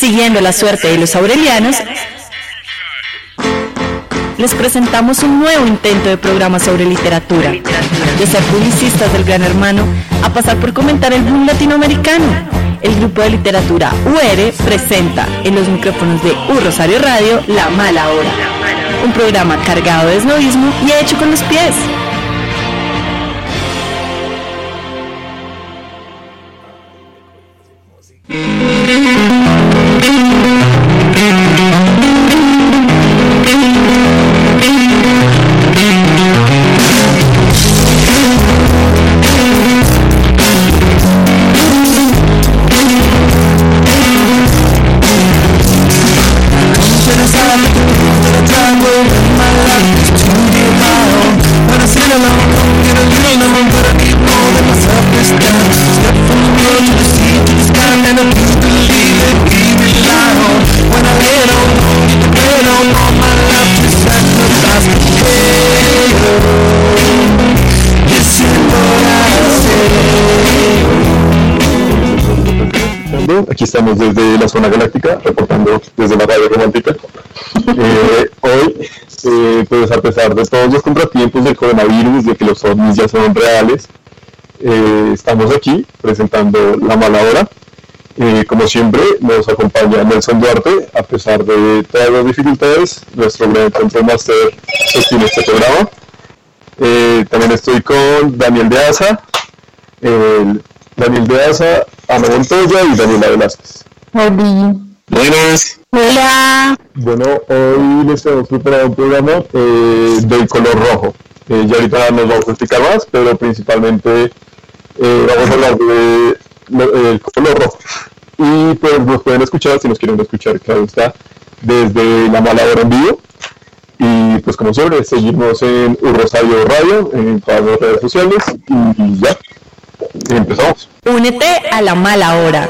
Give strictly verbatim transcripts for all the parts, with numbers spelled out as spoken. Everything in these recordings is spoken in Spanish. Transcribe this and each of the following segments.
Siguiendo la suerte de los aurelianos, les presentamos un nuevo intento de programa sobre literatura, de ser publicistas del Gran Hermano a pasar por comentar el boom latinoamericano. El grupo de literatura U R presenta en los micrófonos de U Rosario Radio La Mala Hora, un programa cargado de esnovismo y hecho con los pies. Aquí estamos desde la zona galáctica, reportando desde la radio romántica. Eh, hoy, eh, pues a pesar de todos los contratiempos del coronavirus, de que los ovnis ya son reales, eh, estamos aquí presentando La Mala Hora. Eh, como siempre, nos acompaña Nelson Duarte, a pesar de todas las dificultades, nuestro gran control master sostiene este programa. Eh, también estoy con Daniel de Asa, eh, Daniel de Asa, Ana Montoya y Daniela Velázquez. Hola. Buenas. Hola. Bueno, hoy les hemos preparado un programa eh, del color rojo. Eh, ya ahorita nos vamos a explicar más, pero principalmente eh, vamos a hablar del de, color rojo. Y pues nos pueden escuchar, si nos quieren escuchar, claro está, desde La Mala Hora en vivo. Y pues como siempre, seguimos en U Rosario Radio, en todas las redes sociales, y ya. Empezamos. Únete a La Mala Hora.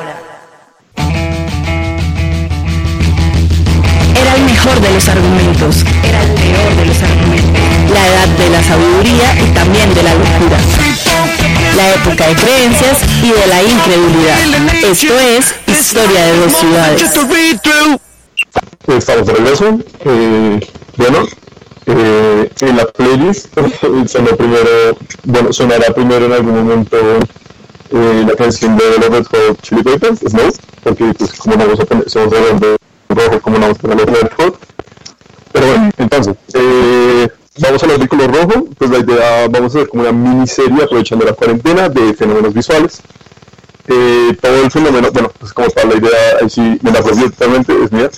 Era el mejor de los argumentos, era el peor de los argumentos, la edad de la sabiduría y también de la locura, la época de creencias y de la incredulidad. Esto es Historia de dos ciudades. Estamos de regreso. Eh, bueno, eh, en la playlist sonó primero, bueno, sonará primero en algún momento eh, la canción de los Red Hot Chili Peppers, Snow, porque pues como no vamos a poner, somos de rojo, como no vamos a poner los Red Hot. Pero bueno, entonces, eh, vamos a hablar de color rojo. Pues la idea, vamos a hacer como una miniserie aprovechando la cuarentena de fenómenos visuales. Eh, todo el fenómeno, bueno, pues como tal la idea, ahí sí me la apropié totalmente, es mía.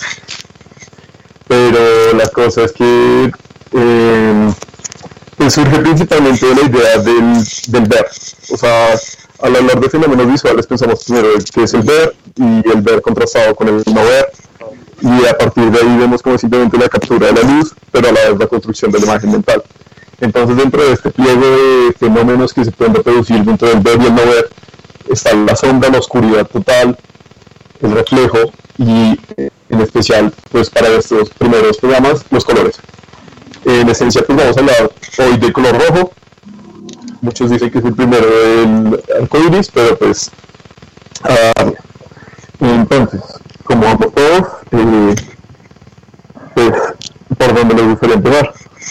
Pero la cosa es que eh, pues surge principalmente de la idea del, del ver. O sea, al hablar de fenómenos visuales pensamos primero que es el ver y el ver contrastado con el no ver. Y a partir de ahí vemos como simplemente la captura de la luz, pero a la vez la construcción de la imagen mental. Entonces dentro de este pliego de fenómenos que se pueden reproducir dentro del ver y el no ver, está la sombra, la oscuridad total, el reflejo y en especial pues para estos primeros programas los colores. En esencia pues vamos a hablar hoy del color rojo. Muchos dicen que es el primero del arco iris, pero pues uh, entonces como vamos todos, eh, pues por dónde les gustaría empezar.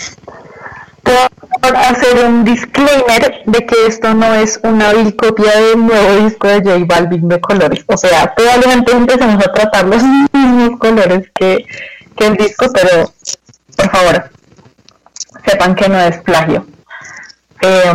Por hacer un disclaimer de que esto no es una vil copia del nuevo disco de J Balvin de colores. O sea, probablemente empecemos a tratar los mismos colores que, que el disco, pero por favor, sepan que no es plagio. Eh,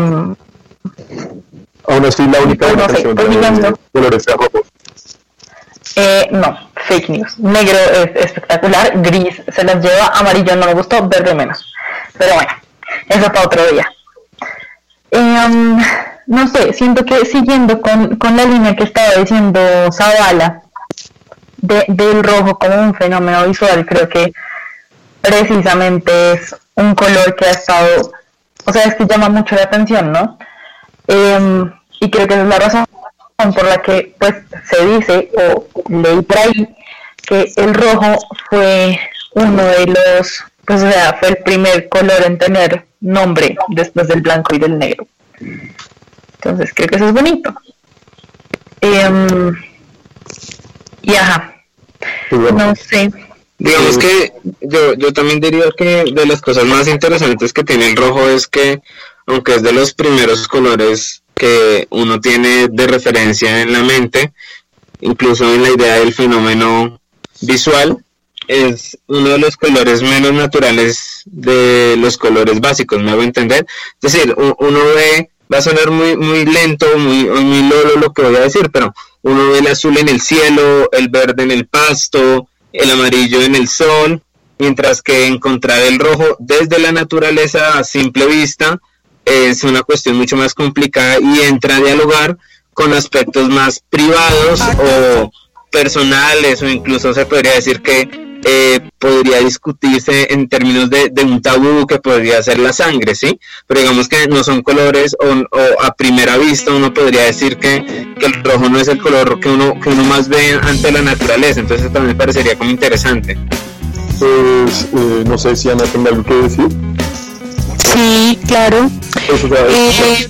Aún así, la única pues no sé, canción pues de digamos, colores sea rojo. Eh, no, fake news. Negro es espectacular, gris se las lleva, amarillo no me gustó, verde menos. Pero bueno, eso para otro día. Eh, um, no sé, siento que siguiendo con, con la línea que estaba diciendo Zavala, de, del rojo como un fenómeno visual, creo que precisamente es un color que ha estado, o sea, es que llama mucho la atención, ¿no? Eh, y creo que esa es la razón por la que pues se dice o leí por ahí que el rojo fue uno de los, pues o sea, fue el primer color en tener nombre después del blanco y del negro. Entonces creo que eso es bonito. Eh, y ajá, No sé. Digamos que yo, yo también diría que de las cosas más interesantes que tiene el rojo es que, aunque es de los primeros colores que uno tiene de referencia en la mente, incluso en la idea del fenómeno visual, es uno de los colores menos naturales de los colores básicos, ¿me hago entender? Es decir, uno ve, va a sonar muy muy lento, muy, muy lolo lo que voy a decir, pero uno ve el azul en el cielo, el verde en el pasto, el amarillo en el sol, mientras que encontrar el rojo desde la naturaleza a simple vista es una cuestión mucho más complicada y entra a dialogar con aspectos más privados o personales, o incluso se podría decir que eh, podría discutirse en términos de, de un tabú que podría ser la sangre, ¿sí? Pero digamos que no son colores, o, o a primera vista uno podría decir que, que el rojo no es el color que uno, que uno más ve ante la naturaleza, entonces también parecería como interesante. Pues, eh, no sé si Ana tiene algo que decir. Sí, claro. Pues, o sea, Eh,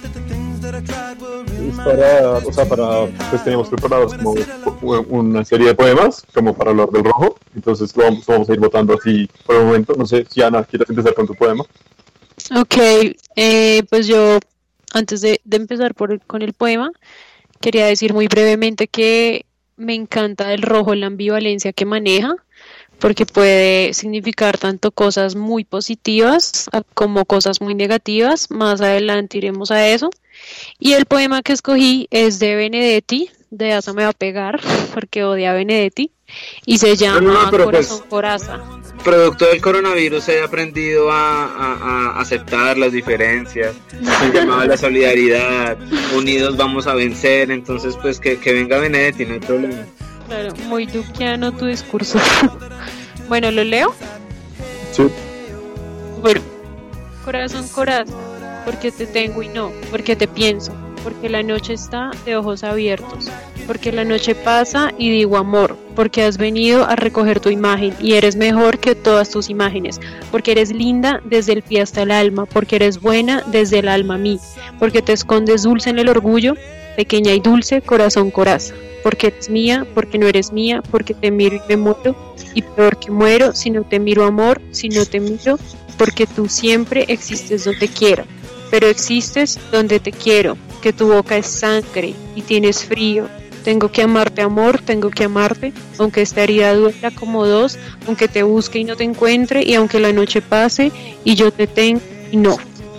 es para, o sea, para, pues teníamos preparados como una serie de poemas, como para hablar del rojo, entonces lo vamos, vamos a ir votando así por el momento. No sé si Ana, ¿quieres empezar con tu poema? Ok, eh, pues yo, antes de, de empezar por el- con el poema, quería decir muy brevemente que me encanta el rojo, la ambivalencia que maneja, porque puede significar tanto cosas muy positivas a- como cosas muy negativas. Más adelante iremos a eso. Y el poema que escogí es de Benedetti, de Asa me va a pegar, porque odia a Benedetti, y se llama No, no, no, pero Corazón pues- Coraza. Producto del coronavirus he aprendido a, a- a aceptar las diferencias, han llamado a la solidaridad, unidos vamos a vencer, entonces pues que, que venga Benedetti, no hay problema. Claro, muy duquiano tu discurso. Bueno, ¿lo leo? Sí. Bueno, corazón, corazón, porque te tengo y no, porque te pienso, porque la noche está de ojos abiertos, porque la noche pasa y digo amor, porque has venido a recoger tu imagen y eres mejor que todas tus imágenes, porque eres linda desde el pie hasta el alma, porque eres buena desde el alma a mí, porque te escondes dulce en el orgullo, pequeña y dulce, corazón, coraza, porque eres mía, porque no eres mía, porque te miro y me muero, y peor que muero si no te miro amor, si no te miro, porque tú siempre existes donde quiera, pero existes donde te quiero, que tu boca es sangre y tienes frío. Tengo que amarte, amor, tengo que amarte, aunque esta herida duela como dos, aunque te busque y no te encuentre, y aunque la noche pase y yo te tengo y no.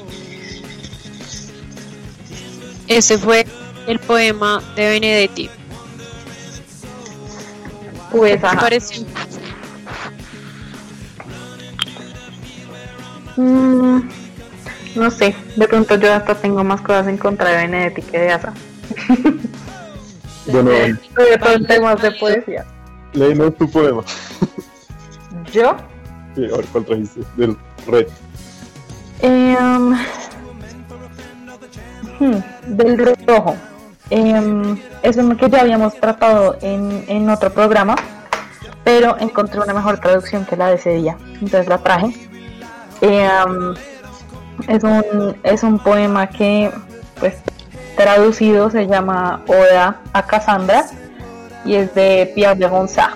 Ese fue el poema de Benedetti. Pues, ¿Qué te ajá. pareció? Mm, no sé, de pronto yo hasta tengo más cosas en contra de Benedetti que de Asa. Bueno, Sobre todo en temas de poesía. léenos tu poema. ¿Yo? Sí, a ver, ¿cuál trajiste? Del Red. Em, hmm, del rojo. Em, es uno que ya habíamos tratado en, en otro programa, pero encontré una mejor traducción que la de ese día, entonces la traje. Em, es un es un poema que, pues, traducido se llama Oda a Cassandra y es de Pierre de Ronsard.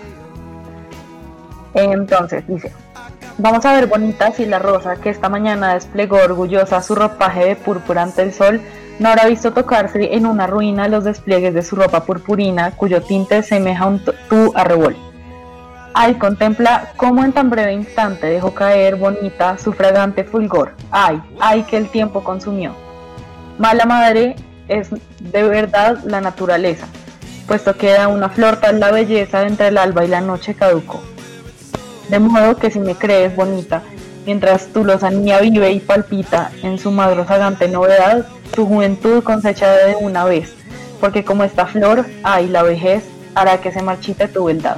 Entonces dice: vamos a ver bonita si la rosa que esta mañana desplegó orgullosa su ropaje de púrpura ante el sol no habrá visto tocarse en una ruina los despliegues de su ropa purpurina cuyo tinte semeja un tú arrebol. Ay, contempla cómo en tan breve instante dejó caer bonita su fragante fulgor. Ay, ay que el tiempo consumió. Mala madre es de verdad la naturaleza, puesto que da una flor tal la belleza entre el alba y la noche caducó. De modo que si me crees bonita, mientras tu lozanía vive y palpita en su más rozagante novedad, tu juventud cosecha de una vez, porque como esta flor, ay, la vejez hará que se marchite tu beldad.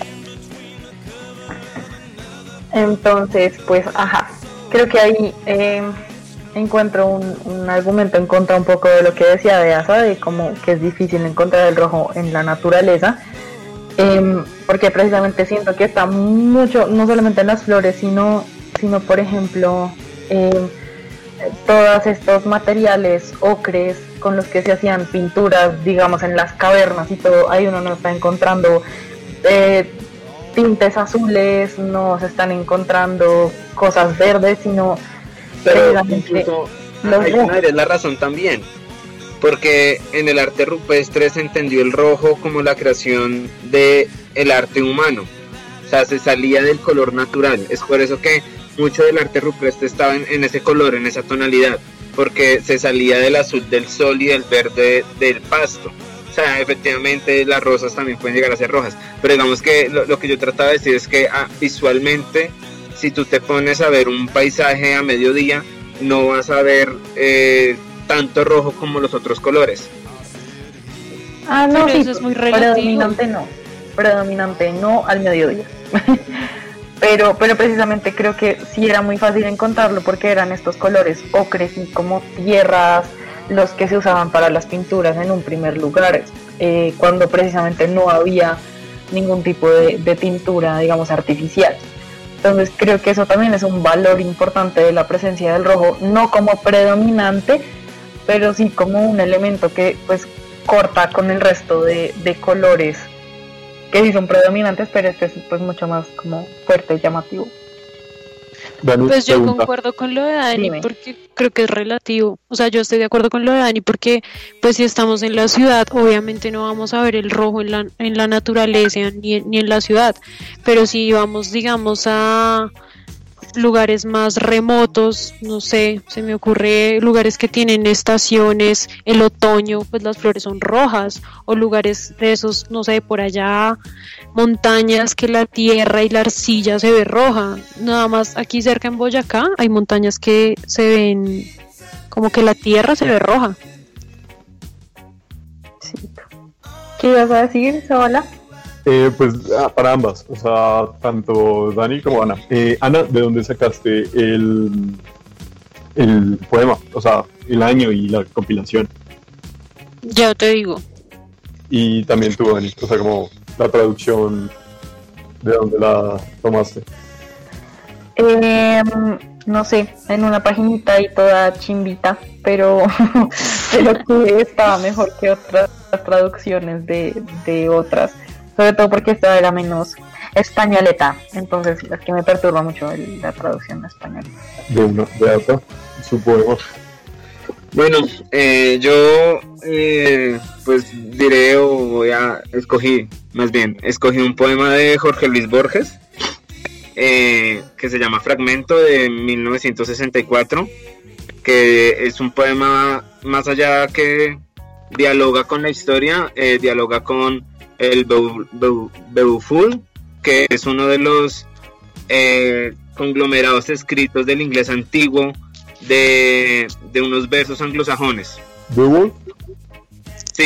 Entonces, pues, ajá, creo que ahí eh, encuentro un, un argumento en contra un poco de lo que decía de Asa, de cómo que es difícil encontrar el rojo en la naturaleza, eh, porque precisamente siento que está mucho, no solamente en las flores, sino, sino por ejemplo, eh, todos estos materiales ocres con los que se hacían pinturas, digamos, en las cavernas y todo, ahí uno no está encontrando eh, tintes azules, no se están encontrando cosas verdes, sino pero incluso hay una es la razón también, porque en el arte rupestre se entendió el rojo como la creación de el arte humano, o sea, se salía del color natural. Es por eso que mucho del arte rupestre estaba en, en ese color, en esa tonalidad, porque se salía del azul del sol y del verde del pasto. O sea, efectivamente las rosas también pueden llegar a ser rojas, pero digamos que lo, lo que yo trataba de decir es que ah, visualmente, si tú te pones a ver un paisaje a mediodía, no vas a ver eh, tanto rojo como los otros colores. Ah, no, pero sí, eso es muy relativo. predominante no, predominante no al mediodía. pero, pero precisamente creo que sí era muy fácil encontrarlo porque eran estos colores ocres y como tierras los que se usaban para las pinturas en un primer lugar, eh, cuando precisamente no había ningún tipo de, de tintura, digamos, artificial. Entonces creo que eso también es un valor importante de la presencia del rojo, no como predominante, pero sí como un elemento que pues corta con el resto de, de colores que sí son predominantes, pero este es pues mucho más como fuerte y llamativo. Dani, Pues yo pregunta. concuerdo con lo de Dani Dime. porque creo que es relativo. O sea, yo estoy de acuerdo con lo de Dani porque pues si estamos en la ciudad, obviamente no vamos a ver el rojo en la, en la naturaleza ni, en- ni en la ciudad. Pero si vamos, digamos, a lugares más remotos, no sé, se me ocurre lugares que tienen estaciones, el otoño, pues las flores son rojas, o lugares de esos, no sé, por allá, montañas que la tierra y la arcilla se ve roja. Nada más aquí cerca en Boyacá hay montañas que se ven como que la tierra se ve roja. Sí. ¿Qué ibas a decir, Zabala? Eh, pues ah, para ambas, o sea, tanto Dani como Ana. Eh, Ana, ¿de dónde sacaste el, el poema? O sea, el año y la compilación. Ya te digo. Y también tú, Dani, o sea, como la traducción, ¿de dónde la tomaste? Eh, no sé, en una paginita y toda chimbita, pero, pero que estaba mejor que otras traducciones de, de otras, sobre todo porque esta era menos españoleta, entonces es que me perturba mucho el- la traducción española. De una, de acá, su poema. Bueno, eh, yo eh, pues diré o voy a escogí, más bien, escogí un poema de Jorge Luis Borges eh, que se llama Fragmento de mil novecientos sesenta y cuatro, que es un poema más allá que dialoga con la historia, eh, dialoga con el Beu- Beu- Beowulf, que es uno de los eh, conglomerados escritos del inglés antiguo de, de unos versos anglosajones. ¿Beowulf? Sí.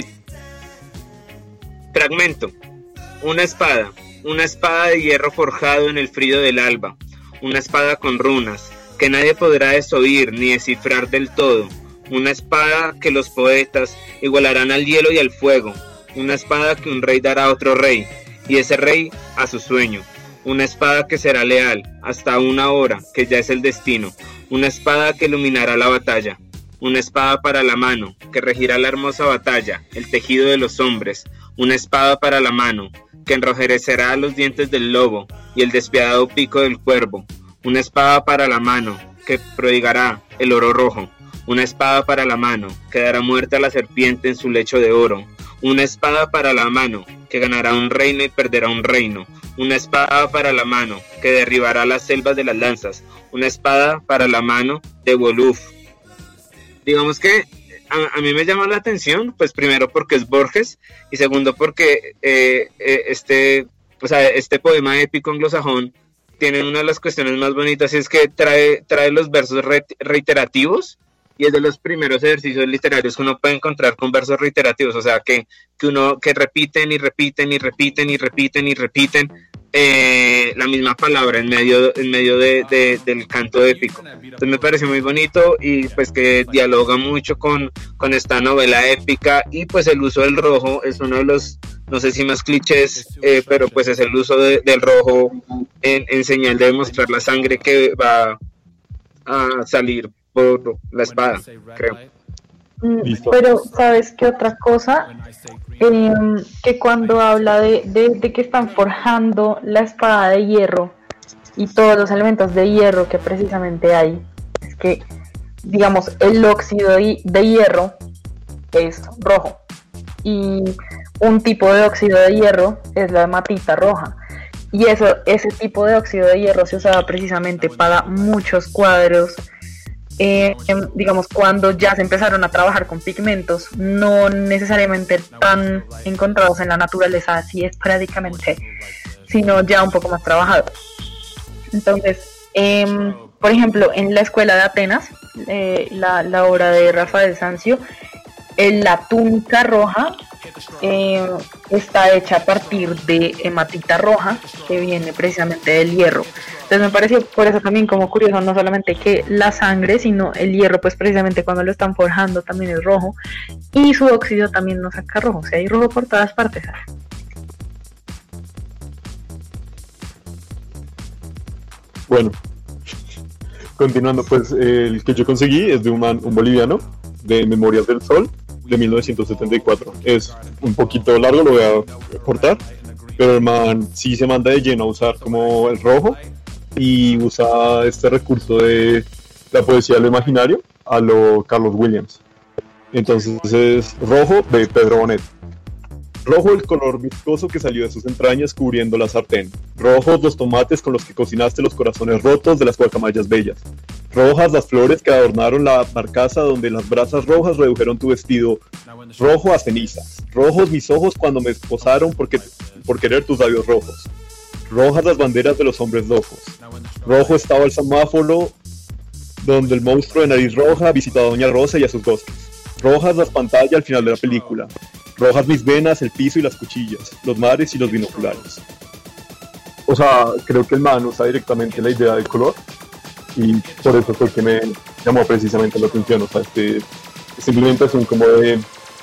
Fragmento. Una espada. Una espada de hierro forjado en el frío del alba. Una espada con runas, que nadie podrá desoír ni descifrar del todo. Una espada que los poetas igualarán al hielo y al fuego. Una espada que un rey dará a otro rey, y ese rey a su sueño. Una espada que será leal hasta una hora, que ya es el destino. Una espada que iluminará la batalla. Una espada para la mano, que regirá la hermosa batalla, el tejido de los hombres. Una espada para la mano, que enrojecerá los dientes del lobo y el despiadado pico del cuervo. Una espada para la mano, que prodigará el oro rojo. Una espada para la mano, que dará muerte a la serpiente en su lecho de oro. Una espada para la mano, que ganará un reino y perderá un reino. Una espada para la mano, que derribará las selvas de las lanzas. Una espada para la mano de Beowulf. Digamos que a, a mí me llama la atención, pues primero porque es Borges y segundo porque eh, eh, este, o sea, este poema épico anglosajón tiene una de las cuestiones más bonitas, y es que trae, trae los versos re- reiterativos, y es de los primeros ejercicios literarios que uno puede encontrar con versos reiterativos, o sea, que, que uno que repiten y repiten y repiten y repiten y repiten eh, la misma palabra en medio, en medio de, de, del canto épico. Entonces me pareció muy bonito y pues que dialoga mucho con, con esta novela épica, y pues el uso del rojo es uno de los, no sé si más clichés, eh, pero pues es el uso de, del rojo en, en señal de demostrar la sangre que va a salir por la espada, creo. Listo. Pero, ¿sabes qué otra cosa? Eh, que cuando habla de, de, de que están forjando la espada de hierro y todos los elementos de hierro que precisamente hay, es que, digamos, el óxido de, de hierro es rojo y un tipo de óxido de hierro es la hematita roja. Y eso, ese tipo de óxido de hierro se usaba precisamente para muchos cuadros. Eh, digamos, cuando ya se empezaron a trabajar con pigmentos no necesariamente tan encontrados en la naturaleza así esporádicamente, sino ya un poco más trabajados. Entonces, eh, por ejemplo, en la escuela de Atenas, eh, la, la obra de Rafael Sanzio, eh, la túnica roja eh, está hecha a partir de hematita roja que viene precisamente del hierro. Entonces me pareció por eso también como curioso, no solamente que la sangre, sino el hierro, pues precisamente cuando lo están forjando también es rojo, y su óxido también nos saca rojo, o sea, hay rojo por todas partes. Bueno, continuando, pues el que yo conseguí es de un, man, un boliviano, de Memorias del Sol, de mil novecientos setenta y cuatro. Es un poquito largo, lo voy a cortar, pero el man sí se manda de lleno a usar como el rojo, y usa este recurso de la poesía de lo imaginario a lo Carlos Williams. Entonces es rojo de Pedro Bonet. Rojo el color viscoso que salió de sus entrañas cubriendo la sartén. Rojos los tomates con los que cocinaste los corazones rotos de las guacamayas bellas. Rojas las flores que adornaron la barcaza donde las brasas rojas redujeron tu vestido rojo a cenizas. Rojos mis ojos cuando me esposaron porque, por querer tus labios rojos. Rojas las banderas de los hombres locos. Rojo estaba el semáforo donde el monstruo de nariz roja visitó a Doña Rosa y a sus gostos. Rojas las pantallas al final de la película. Rojas mis venas, el piso y las cuchillas, los mares y los binoculares. O sea, creo que el man usa directamente la idea del color y por eso fue que me llamó precisamente la atención. O sea, este, esta implementación como de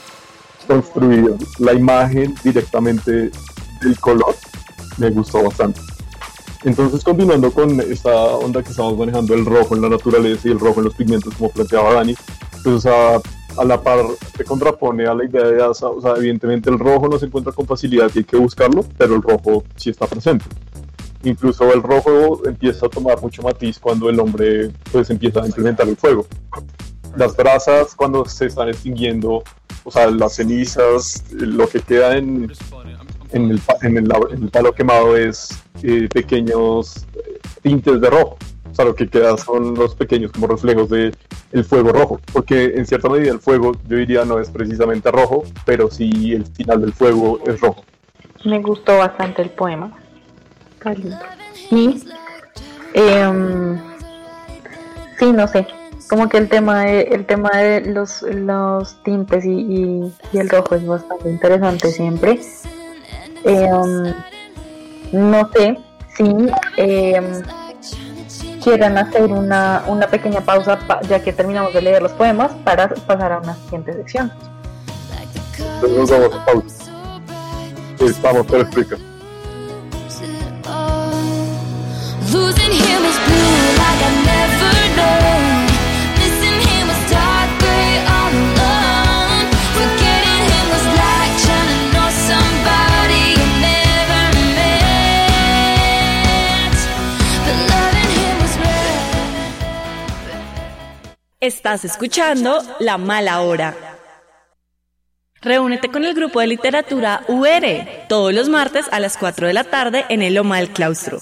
construir la imagen directamente del color me gustó bastante. Entonces, continuando con esta onda que estamos manejando, el rojo en la naturaleza y el rojo en los pigmentos, como planteaba Dani, pues, o sea, a la par se contrapone a la idea de Asa. O sea, evidentemente el rojo no se encuentra con facilidad y hay que buscarlo, pero el rojo sí está presente. Incluso el rojo empieza a tomar mucho matiz cuando el hombre pues empieza a implementar el fuego. Las brasas cuando se están extinguiendo, o sea, las cenizas, lo que queda en, en, el, en, el, en el palo quemado es eh, pequeños tintes de rojo. O sea, lo que queda son los pequeños como reflejos del fuego rojo, porque en cierta medida el fuego, yo diría, no es precisamente rojo, pero sí el final del fuego es rojo. Me gustó bastante el poema. Está lindo. Y, eh, sí, no sé, como que el tema de, el tema de los, los tintes y, y, y el rojo es bastante interesante siempre. Eh, no sé si... Eh, quieran hacer una, una pequeña pausa pa, ya que terminamos de leer los poemas para pasar a una siguiente sección. Entonces nos vamos a pausa. Estamos, pero explica. Estás escuchando La Mala Hora. Reúnete con el grupo de literatura U R todos los martes a las cuatro de la tarde en el Loma del Claustro.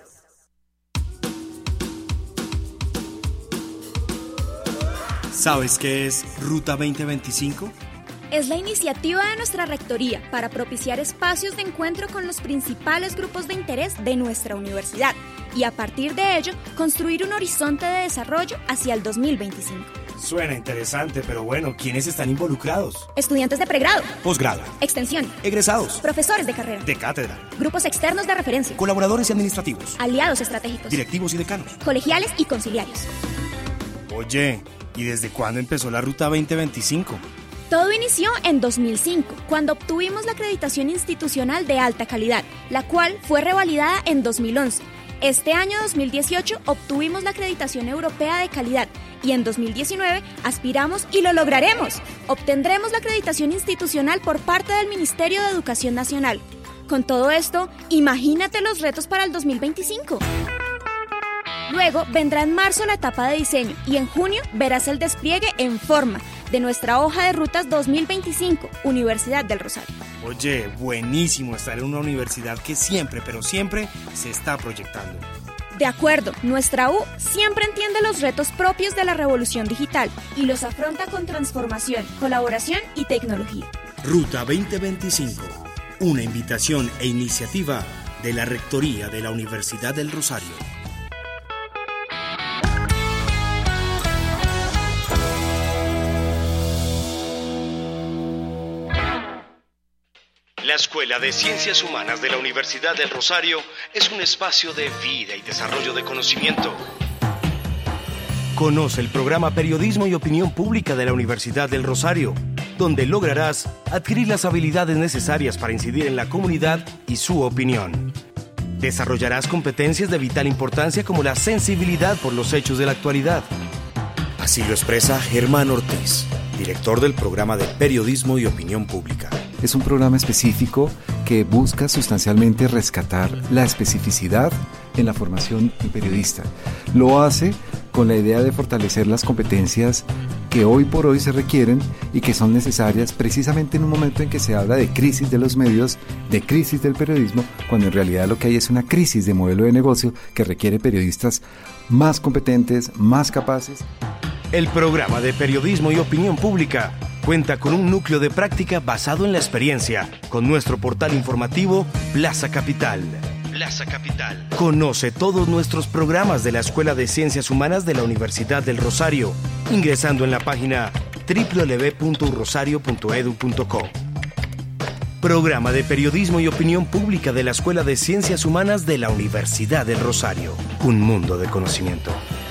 ¿Sabes qué es Ruta veinte veinticinco? Es la iniciativa de nuestra rectoría para propiciar espacios de encuentro con los principales grupos de interés de nuestra universidad y a partir de ello construir un horizonte de desarrollo hacia el dos mil veinticinco. Suena interesante, pero bueno, ¿quiénes están involucrados? Estudiantes de pregrado, posgrado, extensión, egresados, profesores de carrera, de cátedra, grupos externos de referencia, colaboradores y administrativos, aliados estratégicos, directivos y decanos, colegiales y conciliarios. Oye, ¿y desde cuándo empezó la Ruta veinte veinticinco? Todo inició en dos mil cinco, cuando obtuvimos la acreditación institucional de alta calidad, la cual fue revalidada en dos mil once. Este año dos mil dieciocho obtuvimos la acreditación europea de calidad y en dos mil diecinueve aspiramos y lo lograremos. Obtendremos la acreditación institucional por parte del Ministerio de Educación Nacional. Con todo esto, imagínate los retos para el dos mil veinticinco. Luego vendrá en marzo la etapa de diseño y en junio verás el despliegue en forma de nuestra hoja de rutas dos mil veinticinco, Universidad del Rosario. Oye, buenísimo estar en una universidad que siempre, pero siempre se está proyectando. De acuerdo, nuestra U siempre entiende los retos propios de la revolución digital y los afronta con transformación, colaboración y tecnología. Ruta veinte veinticinco, una invitación e iniciativa de la Rectoría de la Universidad del Rosario. La Escuela de Ciencias Humanas de la Universidad del Rosario es un espacio de vida y desarrollo de conocimiento. Conoce el programa Periodismo y Opinión Pública de la Universidad del Rosario, donde lograrás adquirir las habilidades necesarias para incidir en la comunidad y su opinión. Desarrollarás competencias de vital importancia como la sensibilidad por los hechos de la actualidad. Así lo expresa Germán Ortiz, director del programa de Periodismo y Opinión Pública. Es un programa específico que busca sustancialmente rescatar la especificidad en la formación del periodista. Lo hace con la idea de fortalecer las competencias que hoy por hoy se requieren y que son necesarias precisamente en un momento en que se habla de crisis de los medios, de crisis del periodismo, cuando en realidad lo que hay es una crisis de modelo de negocio que requiere periodistas más competentes, más capaces. El programa de Periodismo y Opinión Pública cuenta con un núcleo de práctica basado en la experiencia, con nuestro portal informativo Plaza Capital. Plaza Capital. Conoce todos nuestros programas de la Escuela de Ciencias Humanas de la Universidad del Rosario, ingresando en la página doble u doble u doble u punto rosario punto e d u punto co. Programa de Periodismo y Opinión Pública de la Escuela de Ciencias Humanas de la Universidad del Rosario. Un mundo de conocimiento.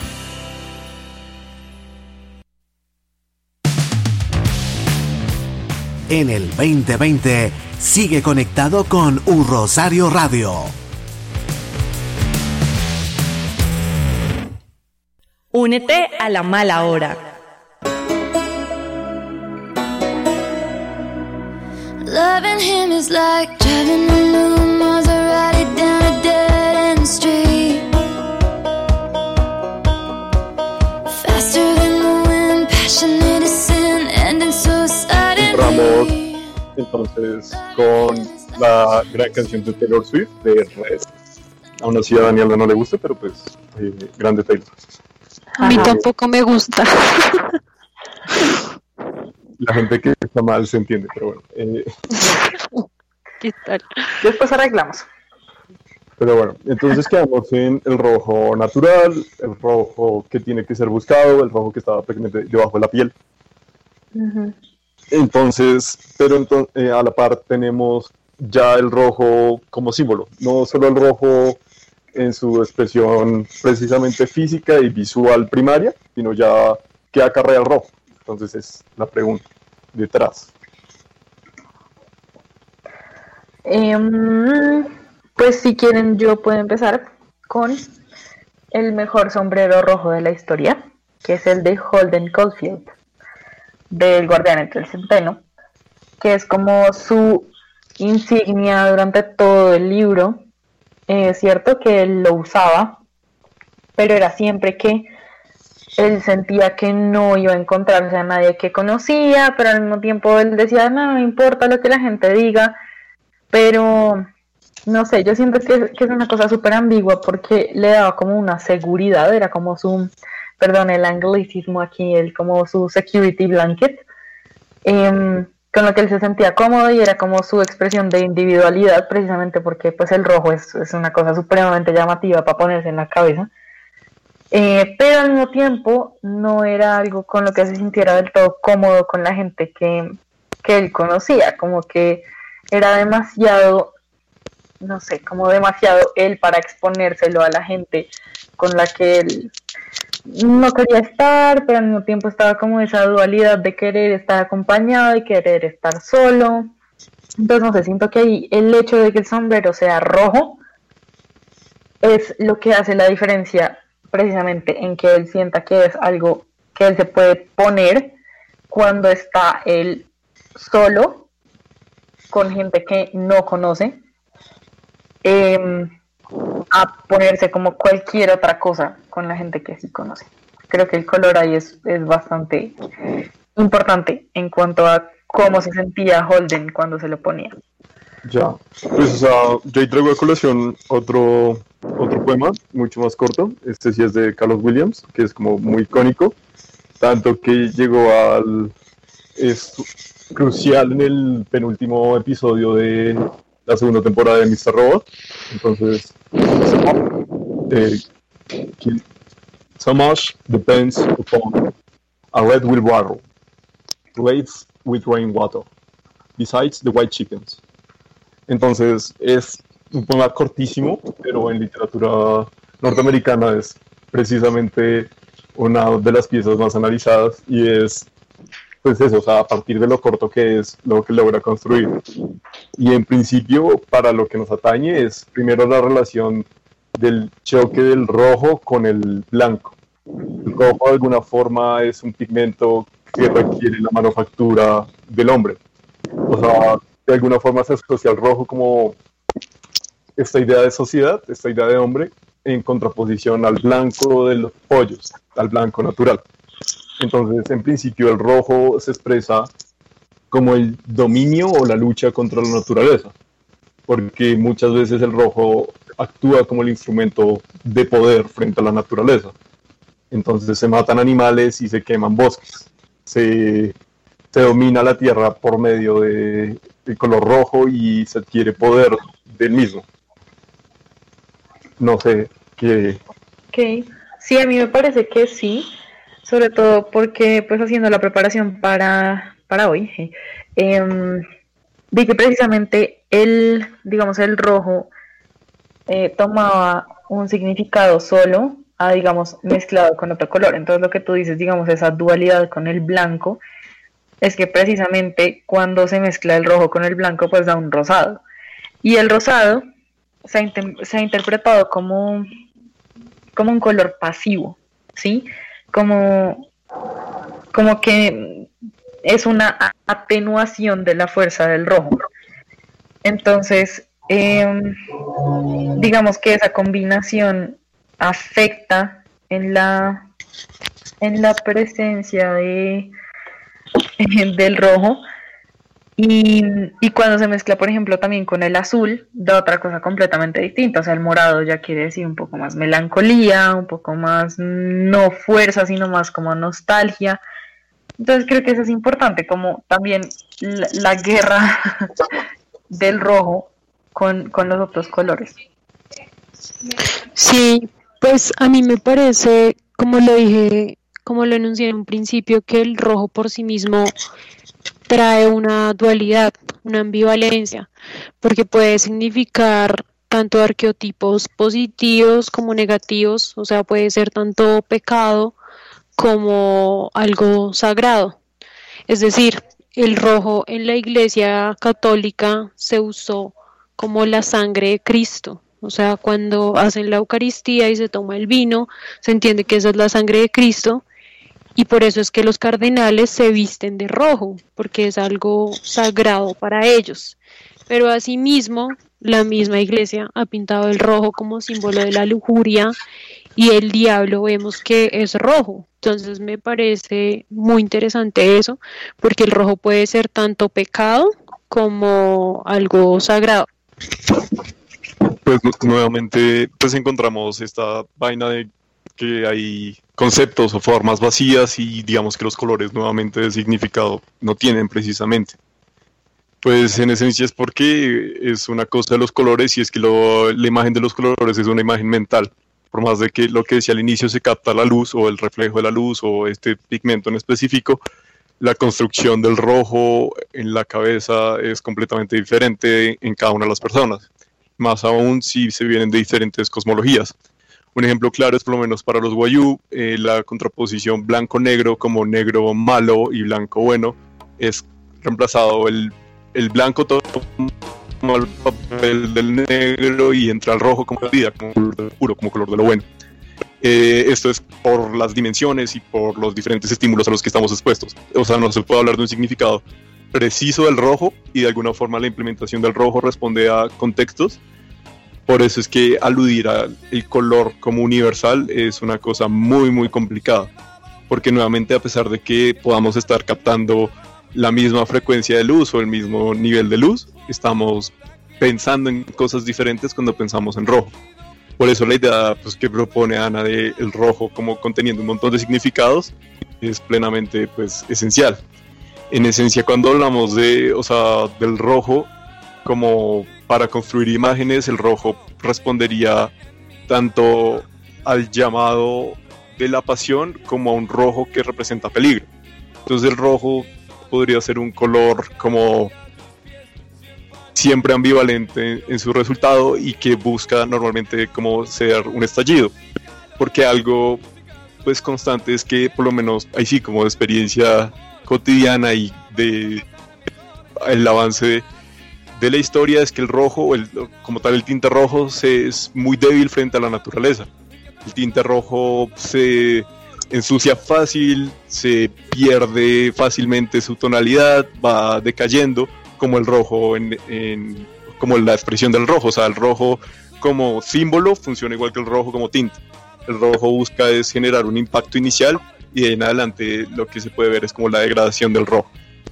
En el veinte veinte, sigue conectado con U Rosario Radio. Únete a la mala hora. Loving him is like driving a new Maserati down a dead-end street. Faster than the wind, passionate as sin, ending so suddenly. Entramos entonces con la gran canción de Taylor Swift, de Red. Aún así a Daniela no le gusta, pero pues eh, grande Taylor. A mí tampoco me gusta. La gente que está mal se entiende, pero bueno. Eh, ¿Qué tal? Después arreglamos. Pero bueno, entonces quedamos en el rojo natural, el rojo que tiene que ser buscado, el rojo que está prácticamente debajo de la piel. Uh-huh. Entonces, pero entonces, eh, a la par tenemos ya el rojo como símbolo, no solo el rojo en su expresión precisamente física y visual primaria, sino ya qué acarrea el rojo. Entonces es la pregunta detrás. Um, pues si quieren yo puedo empezar con el mejor sombrero rojo de la historia, que es el de Holden Caulfield, del Guardián entre el Centeno, que es como su insignia durante todo el libro. Es eh, cierto que él lo usaba, pero era siempre que él sentía que no iba a encontrarse a nadie que conocía, pero al mismo tiempo él decía, no, no importa lo que la gente diga, pero no sé, yo siento que, que es una cosa súper ambigua porque le daba como una seguridad, era como su, perdón el anglicismo aquí, el, como su security blanket, eh, con lo que él se sentía cómodo y era como su expresión de individualidad, precisamente porque pues el rojo es, es una cosa supremamente llamativa para ponerse en la cabeza. Eh, pero al mismo tiempo no era algo con lo que se sintiera del todo cómodo con la gente que, que él conocía, como que era demasiado, no sé, como demasiado él para exponérselo a la gente con la que él no quería estar, pero al mismo tiempo estaba como esa dualidad de querer estar acompañado y querer estar solo. Entonces no sé, siento que ahí el hecho de que el sombrero sea rojo es lo que hace la diferencia precisamente en que él sienta que es algo que él se puede poner cuando está él solo, con gente que no conoce, eh, a ponerse como cualquier otra cosa con la gente que sí conoce. Creo que el color ahí es, es bastante importante en cuanto a cómo se sentía Holden cuando se lo ponía. Ya, pues o sea, yo ahí traigo a colación otro, otro poema, mucho más corto. Este sí es de Carlos Williams, que es como muy icónico, tanto que llegó al... es crucial en el penúltimo episodio de la segunda temporada de míster Robot. Entonces, eh, so much depends upon a red wheelbarrow, blades with rainwater, besides the white chickens. Entonces es un poema cortísimo, pero en literatura norteamericana es precisamente una de las piezas más analizadas y es, pues eso, o sea, a partir de lo corto que es, lo que logra construir. Y en principio, para lo que nos atañe es primero la relación del choque del rojo con el blanco. El rojo de alguna forma es un pigmento que requiere la manufactura del hombre. O sea, de alguna forma se asocia al rojo como esta idea de sociedad, esta idea de hombre, en contraposición al blanco de los pollos, al blanco natural. Entonces, en principio, el rojo se expresa como el dominio o la lucha contra la naturaleza, porque muchas veces el rojo actúa como el instrumento de poder frente a la naturaleza. Entonces se matan animales y se queman bosques. Se, se domina la tierra por medio de el color rojo y se adquiere poder del mismo. No sé qué. Ok, sí, a mí me parece que sí, sobre todo porque, pues, haciendo la preparación para, para hoy, eh, vi que precisamente el, digamos, el rojo eh, tomaba un significado solo, a, digamos, mezclado con otro color. Entonces lo que tú dices, digamos, esa dualidad con el blanco, es que precisamente cuando se mezcla el rojo con el blanco, pues da un rosado. Y el rosado se ha, inter- se ha interpretado como, como un color pasivo, ¿sí? Como, como que es una atenuación de la fuerza del rojo. Entonces, eh, digamos que esa combinación afecta en la, en la presencia de... del rojo y, y cuando se mezcla, por ejemplo, también con el azul, da otra cosa completamente distinta. O sea, el morado ya quiere decir un poco más melancolía, un poco más no fuerza, sino más como nostalgia. Entonces creo que eso es importante, como también la, la guerra del rojo con, con los otros colores. Sí, pues a mí me parece, como lo dije, como lo enuncié en un principio, que el rojo por sí mismo trae una dualidad, una ambivalencia, porque puede significar tanto arqueotipos positivos como negativos, o sea, puede ser tanto pecado como algo sagrado. Es decir, el rojo en la Iglesia Católica se usó como la sangre de Cristo. O sea, cuando hacen la Eucaristía y se toma el vino, se entiende que esa es la sangre de Cristo, y por eso es que los cardenales se visten de rojo, porque es algo sagrado para ellos. Pero asimismo, la misma Iglesia ha pintado el rojo como símbolo de la lujuria, y el diablo vemos que es rojo. Entonces me parece muy interesante eso, porque el rojo puede ser tanto pecado como algo sagrado. Pues nuevamente pues encontramos esta vaina de que hay conceptos o formas vacías y digamos que los colores nuevamente de significado no tienen precisamente. Pues en esencia es porque es una cosa de los colores y es que lo, la imagen de los colores es una imagen mental. Por más de que lo que decía al inicio se capta la luz o el reflejo de la luz o este pigmento en específico, la construcción del rojo en la cabeza es completamente diferente en cada una de las personas. Más aún si se vienen de diferentes cosmologías. Un ejemplo claro es por lo menos para los Wayuu, eh, la contraposición blanco-negro como negro malo y blanco bueno, es reemplazado el, el blanco todo como el papel del negro y entra el rojo como la vida, como color puro, como color de lo bueno. Eh, esto es por las dimensiones y por los diferentes estímulos a los que estamos expuestos. O sea, no se puede hablar de un significado preciso del rojo, y de alguna forma la implementación del rojo responde a contextos. Por eso es que aludir al color como universal es una cosa muy muy complicada, porque nuevamente, a pesar de que podamos estar captando la misma frecuencia de luz o el mismo nivel de luz, estamos pensando en cosas diferentes cuando pensamos en rojo. Por eso la idea, pues, que propone Ana de el rojo como conteniendo un montón de significados es plenamente, pues, esencial. En esencia, cuando hablamos de, o sea, del rojo como para construir imágenes, el rojo respondería tanto al llamado de la pasión como a un rojo que representa peligro. Entonces el rojo podría ser un color como siempre ambivalente en su resultado y que busca normalmente como ser un estallido, porque algo pues constante es que, por lo menos ahí sí, como de experiencia cotidiana y de el avance de, de la historia, es que el rojo, el, como tal el tinte rojo, se, es muy débil frente a la naturaleza. El tinte rojo se ensucia fácil, se pierde fácilmente su tonalidad, va decayendo, como el rojo en, en como la expresión del rojo. O sea, el rojo como símbolo funciona igual que el rojo como tinte. El rojo busca es generar un impacto inicial, y de ahí en adelante lo que se puede ver es como la degradación del rojo.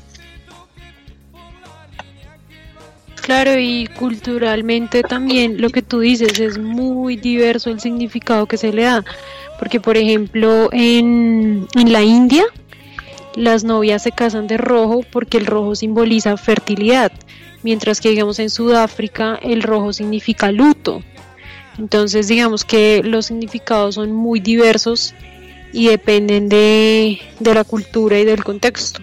Claro, y culturalmente también lo que tú dices es muy diverso el significado que se le da, porque por ejemplo en, en la India las novias se casan de rojo porque el rojo simboliza fertilidad, mientras que digamos en Sudáfrica el rojo significa luto. Entonces digamos que los significados son muy diversos y dependen de, de la cultura y del contexto.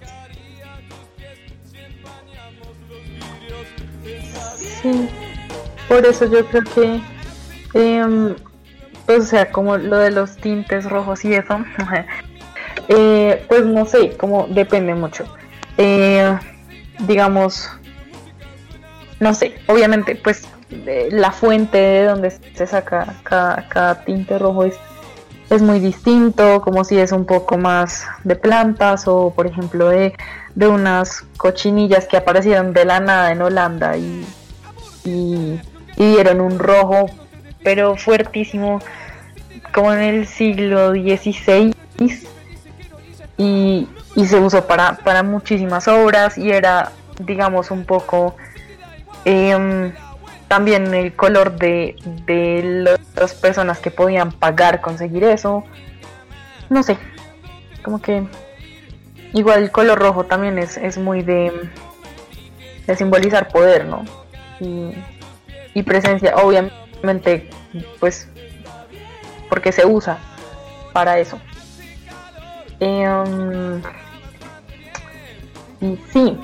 Sí, por eso yo creo que eh, pues o sea, como lo de los tintes rojos y eso, eh, pues no sé, como depende mucho. Eh, digamos, no sé, obviamente pues de la fuente de donde se saca cada, cada tinte rojo es, es muy distinto, como si es un poco más de plantas o por ejemplo de, de unas cochinillas que aparecieron de la nada en Holanda y, y, y dieron un rojo pero fuertísimo como en el siglo dieciséis y, y se usó para, para muchísimas obras y era digamos un poco eh, también el color de, de las personas que podían pagar conseguir eso. No sé, como que igual el color rojo también es, es muy de, de simbolizar poder, ¿no? Y, y presencia, obviamente, pues, porque se usa para eso. Eh, y sí.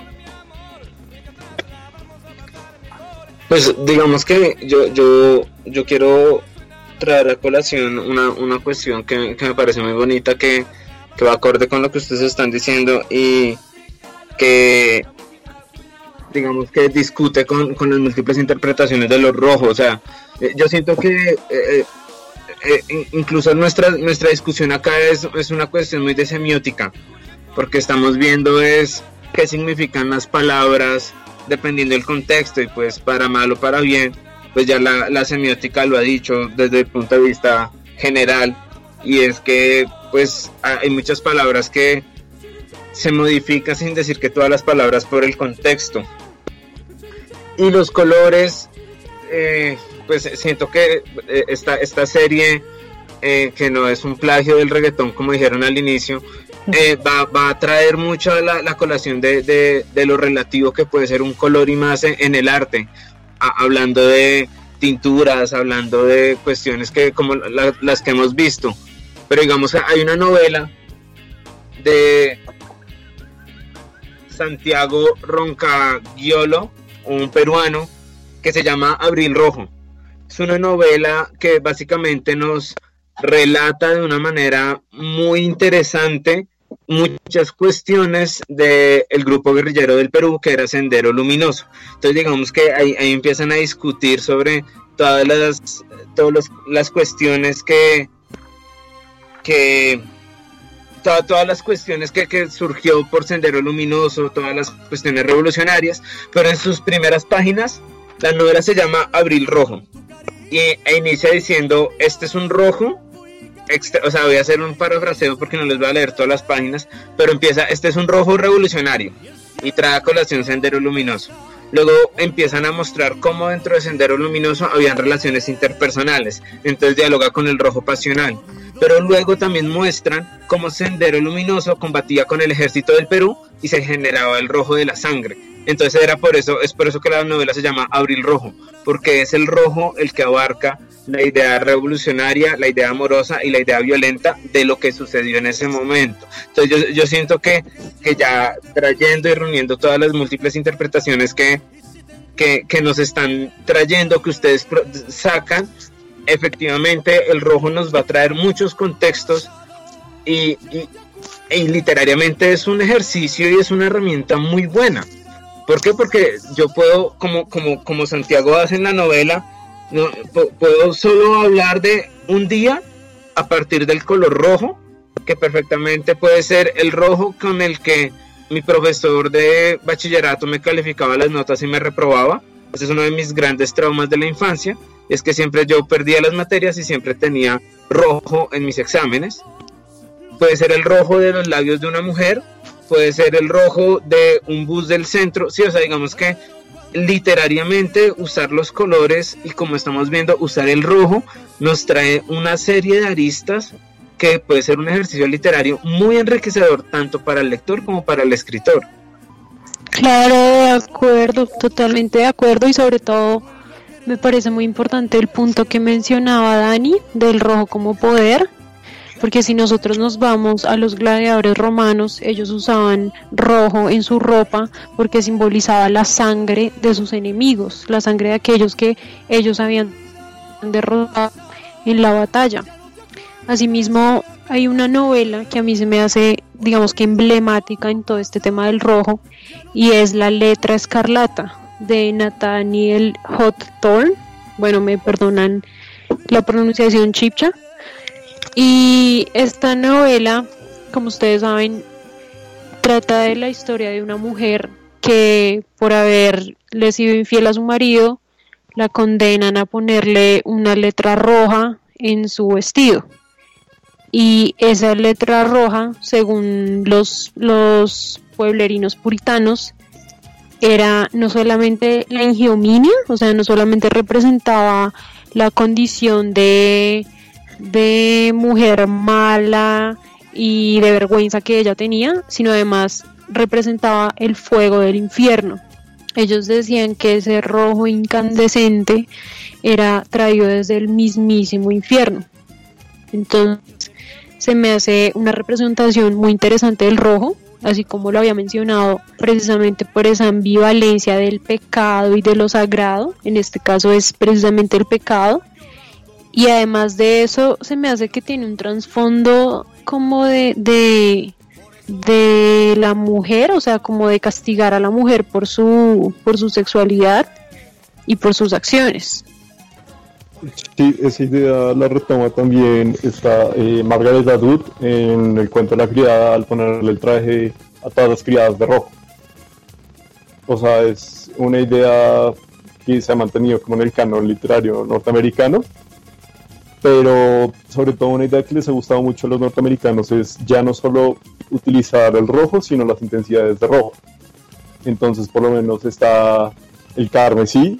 Pues digamos que yo yo yo quiero traer a colación una, una cuestión que, que me parece muy bonita, que, que va acorde con lo que ustedes están diciendo y que digamos que discute con, con las múltiples interpretaciones de los rojos. O sea, eh, yo siento que eh, eh, incluso nuestra nuestra discusión acá es, es una cuestión muy de semiótica, porque estamos viendo es qué significan las palabras dependiendo del contexto, y pues para mal o para bien, pues ya la, la semiótica lo ha dicho desde el punto de vista general, y es que pues hay muchas palabras que se modifican sin decir que todas las palabras por el contexto. Y los colores, eh, pues siento que eh, esta, esta serie, eh, que no es un plagio del reggaetón como dijeron al inicio, Eh, va, va a traer mucho la, la colación de, de, de lo relativo que puede ser un color y más en, en el arte, a, hablando de tinturas, hablando de cuestiones que como la, las que hemos visto. Pero digamos, hay una novela de Santiago Roncagliolo, un peruano, que se llama Abril Rojo. Es una novela que básicamente nos relata de una manera muy interesante muchas cuestiones del grupo guerrillero del Perú, que era Sendero Luminoso. Entonces digamos que ahí, ahí empiezan a discutir sobre todas las todas los, las cuestiones que que toda, todas las cuestiones que, que surgió por Sendero Luminoso, todas las cuestiones revolucionarias, pero en sus primeras páginas la novela se llama Abril Rojo y, e inicia diciendo: este es un rojo, extra, o sea, voy a hacer un parafraseo porque no les voy a leer todas las páginas, pero empieza: este es un rojo revolucionario, y trae a colación Sendero Luminoso. Luego empiezan a mostrar cómo dentro de Sendero Luminoso habían relaciones interpersonales, entonces dialoga con el rojo pasional. Pero luego también muestran cómo Sendero Luminoso combatía con el ejército del Perú y se generaba el rojo de la sangre. Entonces era por eso, es por eso que la novela se llama Abril Rojo, porque es el rojo el que abarca la idea revolucionaria, la idea amorosa y la idea violenta de lo que sucedió en ese momento. Entonces yo, yo siento que, que ya trayendo y reuniendo todas las múltiples interpretaciones que, que, que nos están trayendo, que ustedes pro- sacan, efectivamente el rojo nos va a traer muchos contextos y, y, y literariamente es un ejercicio y es una herramienta muy buena. ¿Por qué? Porque yo puedo, como, como, como Santiago hace en la novela, no, p- puedo solo hablar de un día a partir del color rojo, que perfectamente puede ser el rojo con el que mi profesor de bachillerato me calificaba las notas y me reprobaba. Ese es uno de mis grandes traumas de la infancia, es que siempre yo perdía las materias y siempre tenía rojo en mis exámenes. Puede ser el rojo de los labios de una mujer, puede ser el rojo de un bus del centro, sí, o sea, digamos que literariamente usar los colores y, como estamos viendo, usar el rojo nos trae una serie de aristas que puede ser un ejercicio literario muy enriquecedor tanto para el lector como para el escritor. Claro, de acuerdo, totalmente de acuerdo, y sobre todo me parece muy importante el punto que mencionaba Dani del rojo como poder, porque si nosotros nos vamos a los gladiadores romanos, ellos usaban rojo en su ropa porque simbolizaba la sangre de sus enemigos, la sangre de aquellos que ellos habían derrotado en la batalla. Asimismo, hay una novela que a mí se me hace, digamos que emblemática en todo este tema del rojo, y es La letra escarlata de Nathaniel Hawthorne. Bueno, me perdonan la pronunciación chipcha. Y esta novela, como ustedes saben, trata de la historia de una mujer que, por haberle sido infiel a su marido, la condenan a ponerle una letra roja en su vestido. Y esa letra roja, según los, los pueblerinos puritanos, era no solamente la ignominia, o sea, no solamente representaba la condición de, de mujer mala y de vergüenza que ella tenía, sino además representaba el fuego del infierno. Ellos decían que ese rojo incandescente era traído desde el mismísimo infierno. Entonces se me hace una representación muy interesante del rojo, así como lo había mencionado, precisamente por esa ambivalencia del pecado y de lo sagrado. En este caso es precisamente el pecado, y además de eso se me hace que tiene un trasfondo como de, de, de la mujer, o sea, como de castigar a la mujer por su, por su sexualidad y por sus acciones. Sí, esa idea la retoma también esta eh, Margaret Atwood en el cuento de la criada, al ponerle el traje a todas las criadas de rojo. O sea, es una idea que se ha mantenido como en el canon literario norteamericano, pero sobre todo una idea que les ha gustado mucho a los norteamericanos es ya no solo utilizar el rojo, sino las intensidades de rojo. Entonces, por lo menos está el carmesí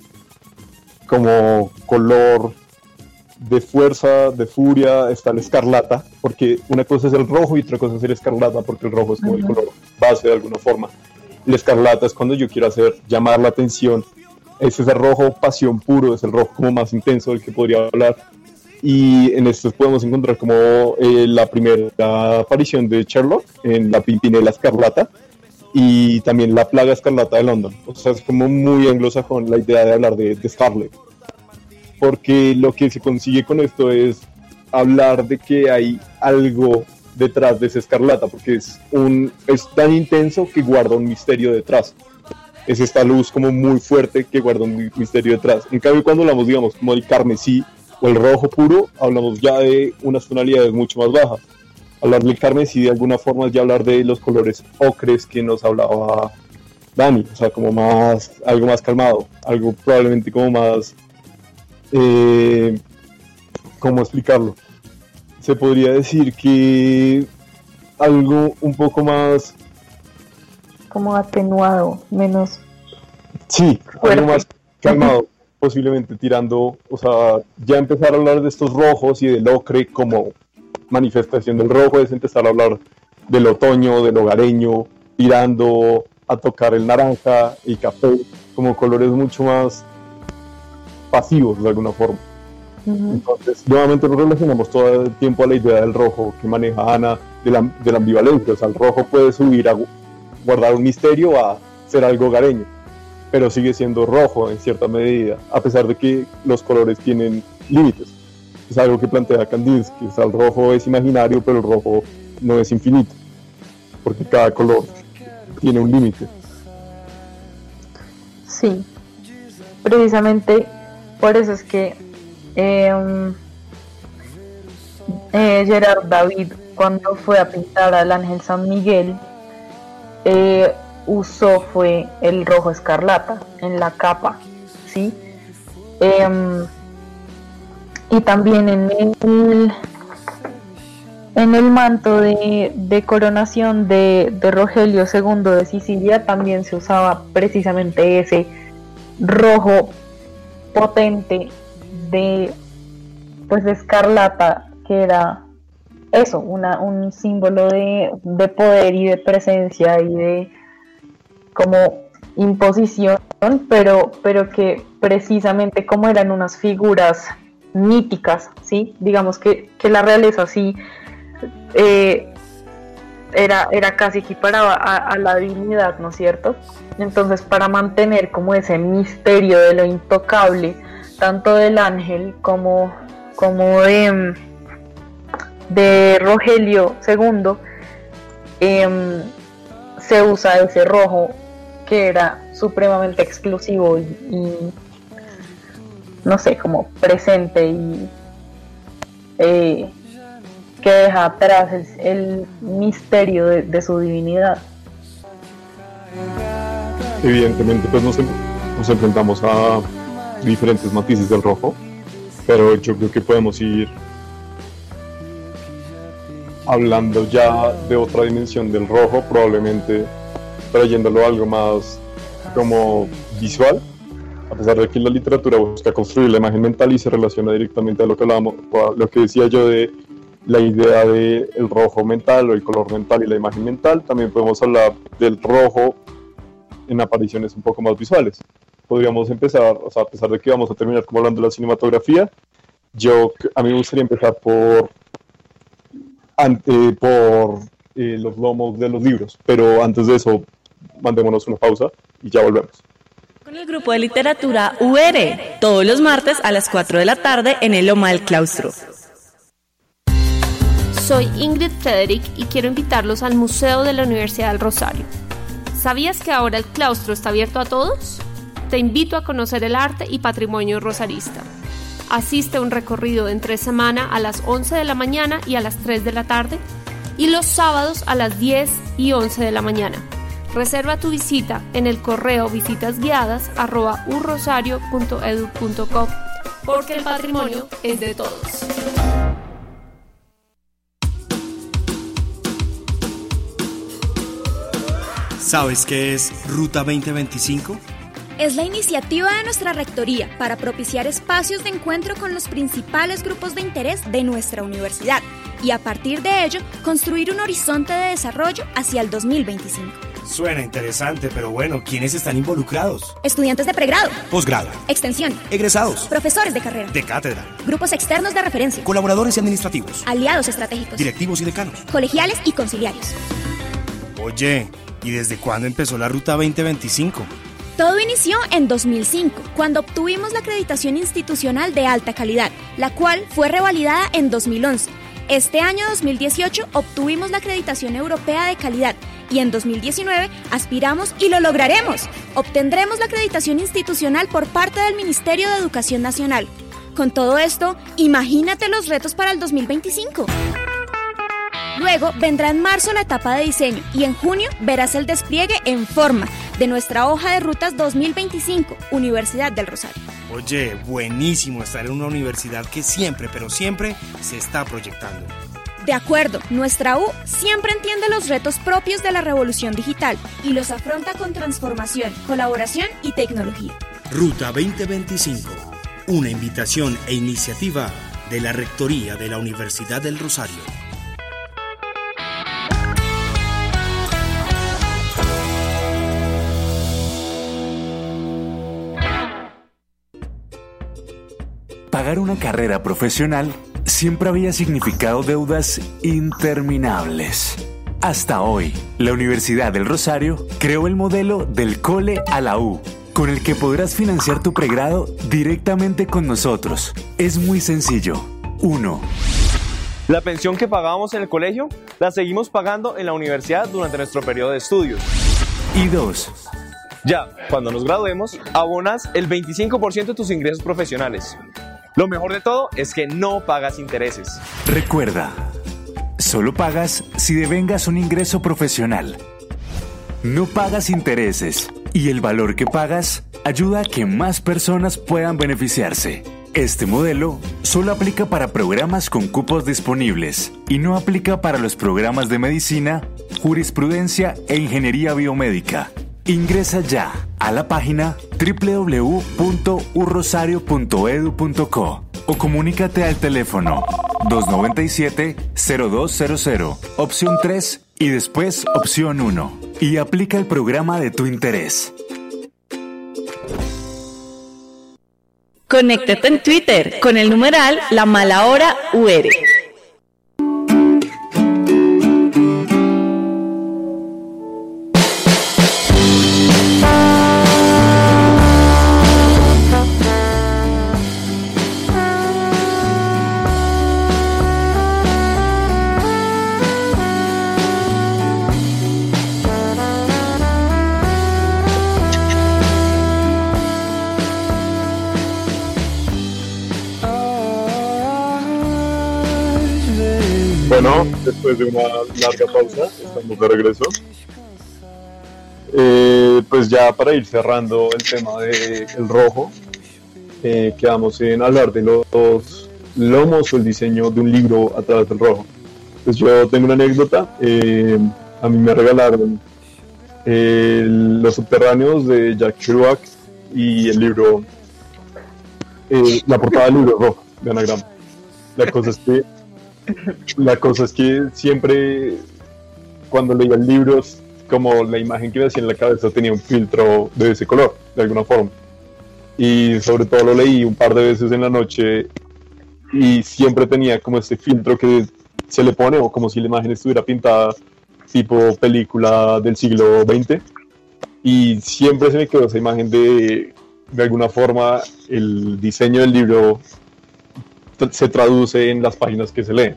como color de fuerza, de furia, está el escarlata, porque una cosa es el rojo y otra cosa es el escarlata, porque el rojo es como uh-huh. el color base de alguna forma. El escarlata es cuando yo quiero hacer llamar la atención, es ese rojo pasión puro, es el rojo como más intenso del que podría hablar, y en esto podemos encontrar como eh, la primera aparición de Sherlock en La Pimpinela Escarlata, y también La Plaga Escarlata de London. O sea, es como muy anglosajón la idea de hablar de, de Scarlet, porque lo que se consigue con esto es hablar de que hay algo detrás de esa escarlata, porque es, un, es tan intenso que guarda un misterio detrás. Es esta luz como muy fuerte que guarda un misterio detrás. En cambio, cuando hablamos, digamos, como del carmesí o el rojo puro, hablamos ya de unas tonalidades mucho más bajas. Hablar del carmesí de alguna forma es ya hablar de los colores ocres que nos hablaba Dani, o sea, como más, algo más calmado, algo probablemente como más, eh, ¿cómo explicarlo? Se podría decir que algo un poco más... Como atenuado, menos... Sí, fuerte. Algo más calmado, posiblemente tirando, o sea, ya empezar a hablar de estos rojos y del ocre como manifestación del rojo, es empezar a hablar del otoño, del hogareño, tirando a tocar el naranja y café, como colores mucho más pasivos de alguna forma. Uh-huh. Entonces, nuevamente lo relacionamos todo el tiempo a la idea del rojo que maneja Ana, de la, de la ambivalencia, o sea, el rojo puede subir a guardar un misterio a ser algo hogareño, pero sigue siendo rojo en cierta medida, a pesar de que los colores tienen límites. Es algo que plantea Kandinsky, o sea, el rojo es imaginario, pero el rojo no es infinito, porque cada color tiene un límite. Sí, precisamente por eso es que eh, eh, Gerard David, cuando fue a pintar al Ángel San Miguel, eh, usó fue el rojo escarlata en la capa, ¿sí? Eh, y también en el en el manto de, de coronación de, de Rogelio segundo de Sicilia también se usaba precisamente ese rojo potente de pues de escarlata, que era eso, una, un símbolo de, de poder y de presencia y de como imposición, pero, pero que precisamente como eran unas figuras míticas, ¿sí? Digamos que, que la realeza sí eh, era, era casi equiparada a, a la divinidad, ¿no es cierto? Entonces, para mantener como ese misterio de lo intocable, tanto del ángel como, como de, de Rogelio segundo, eh, se usa ese rojo que era supremamente exclusivo y, y no sé, como presente y eh, que deja atrás el, el misterio de, de su divinidad. Evidentemente pues nos, nos enfrentamos a diferentes matices del rojo, pero yo creo que podemos ir hablando ya de otra dimensión del rojo, probablemente trayéndolo a algo más como visual, a pesar de que la literatura busca construir la imagen mental y se relaciona directamente a lo que hablábamos, a lo que decía yo de la idea del rojo mental o el color mental y la imagen mental. También podemos hablar del rojo en apariciones un poco más visuales. Podríamos empezar, o sea, a pesar de que vamos a terminar como hablando de la cinematografía, yo, a mí me gustaría empezar por, ante, por eh, los lomos de los libros, pero antes de eso, mandémonos una pausa y ya volvemos. Con el grupo de literatura U R, todos los martes a las cuatro de la tarde en el Loma del Claustro. Soy Ingrid Frederick y quiero invitarlos al Museo de la Universidad del Rosario. ¿Sabías que ahora el claustro está abierto a todos? Te invito a conocer el arte y patrimonio rosarista. Asiste a un recorrido entre semana a las once de la mañana y a las tres de la tarde y los sábados a las diez y once de la mañana. Reserva tu visita en el correo visitasguiadas arroba urrosario punto edu punto co, porque el patrimonio es de todos. ¿Sabes qué es Ruta veinte veinticinco? Es la iniciativa de nuestra rectoría para propiciar espacios de encuentro con los principales grupos de interés de nuestra universidad y a partir de ello construir un horizonte de desarrollo hacia el dos mil veinticinco. Suena interesante, pero bueno, ¿quiénes están involucrados? Estudiantes de pregrado, posgrado, extensión, egresados, profesores de carrera, de cátedra, grupos externos de referencia, colaboradores y administrativos, aliados estratégicos, directivos y decanos, colegiales y conciliarios. Oye, ¿y desde cuándo empezó la Ruta veinte veinticinco? Todo inició en dos mil cinco, cuando obtuvimos la acreditación institucional de alta calidad, la cual fue revalidada en dos mil once. Este año dos mil dieciocho obtuvimos la acreditación europea de calidad y en dos mil diecinueve aspiramos y lo lograremos. Obtendremos la acreditación institucional por parte del Ministerio de Educación Nacional. Con todo esto, imagínate los retos para el dos mil veinticinco. Luego vendrá en marzo la etapa de diseño y en junio verás el despliegue en forma de nuestra hoja de rutas dos mil veinticinco, Universidad del Rosario. Oye, buenísimo estar en una universidad que siempre, pero siempre se está proyectando. De acuerdo, nuestra U siempre entiende los retos propios de la revolución digital y los afronta con transformación, colaboración y tecnología. Ruta veinte veinticinco, una invitación e iniciativa de la Rectoría de la Universidad del Rosario. Pagar una carrera profesional siempre había significado deudas interminables. Hasta hoy, la Universidad del Rosario creó el modelo del Cole a la U, con el que podrás financiar tu pregrado directamente con nosotros. Es muy sencillo. uno. La pensión que pagábamos en el colegio, la seguimos pagando en la universidad durante nuestro periodo de estudios. Y dos. Ya, cuando nos graduemos, abonas el veinticinco por ciento de tus ingresos profesionales. Lo mejor de todo es que no pagas intereses. Recuerda, solo pagas si devengas un ingreso profesional. No pagas intereses y el valor que pagas ayuda a que más personas puedan beneficiarse. Este modelo solo aplica para programas con cupos disponibles y no aplica para los programas de medicina, jurisprudencia e ingeniería biomédica. Ingresa ya a la página doble u doble u doble u punto u rosario punto e d u punto co o comunícate al teléfono dos nueve siete, cero dos cero cero, opción tres y después opción uno y aplica el programa de tu interés. Conéctate en Twitter con el numeral La Mala Hora U R. Bueno, después de una larga pausa, estamos de regreso. Eh, pues ya para ir cerrando el tema del rojo, eh, quedamos en hablar de los lomos o el diseño de un libro a través del rojo. Pues yo tengo una anécdota. Eh, a mí me regalaron eh, Los Subterráneos de Jack Kerouac y el libro, eh, la portada del libro rojo de Anagrama. La cosa es que La cosa es que siempre cuando leía el libro, como la imagen que me hacía en la cabeza tenía un filtro de ese color, de alguna forma. Y sobre todo lo leí un par de veces en la noche y siempre tenía como este filtro que se le pone, o como si la imagen estuviera pintada tipo película del siglo veinte. Y siempre se me quedó esa imagen de, de alguna forma, el diseño del libro se traduce en las páginas que se leen.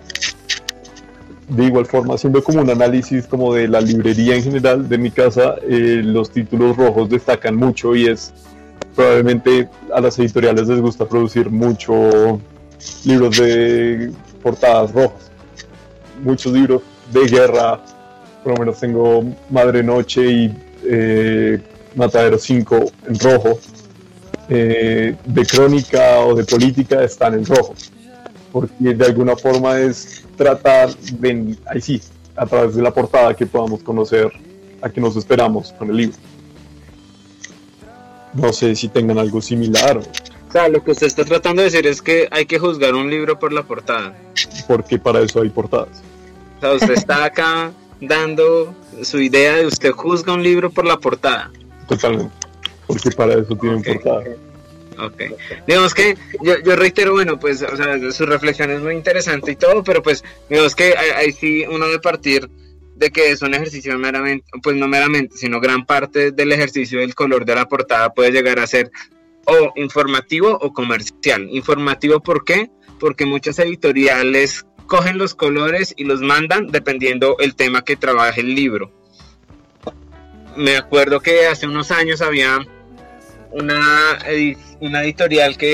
De igual forma, haciendo como un análisis como de la librería en general de mi casa, eh, los títulos rojos destacan mucho y es probablemente a las editoriales les gusta producir mucho libros de portadas rojas, muchos libros de guerra. Por lo menos tengo Madre Noche y eh, Matadero cinco en rojo. Eh, de crónica o de política están en rojo, porque de alguna forma es tratar de, ahí sí, a través de la portada que podamos conocer a qué nos esperamos con el libro. No sé si tengan algo similar. O sea, lo que usted está tratando de decir es que hay que juzgar un libro por la portada. Porque para eso hay portadas. O sea, usted está acá dando su idea de usted juzga un libro por la portada. Totalmente. Porque para eso tienen okay. portada. Ok. Digamos que yo, yo reitero, bueno, pues, o sea, su reflexión es muy interesante y todo, pero pues, digamos que ahí sí uno debe partir de que es un ejercicio meramente, pues no meramente, sino gran parte del ejercicio del color de la portada puede llegar a ser o informativo o comercial. Informativo, ¿por qué? Porque muchas editoriales cogen los colores y los mandan dependiendo el tema que trabaje el libro. Me acuerdo que hace unos años había una, edi- una editorial que